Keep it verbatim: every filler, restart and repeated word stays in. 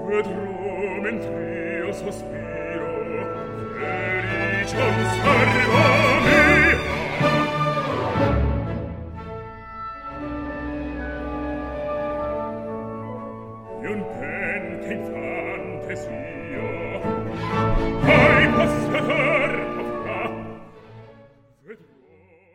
vedrò mentre io sospiro felice salva mia. Un pen che in fantasia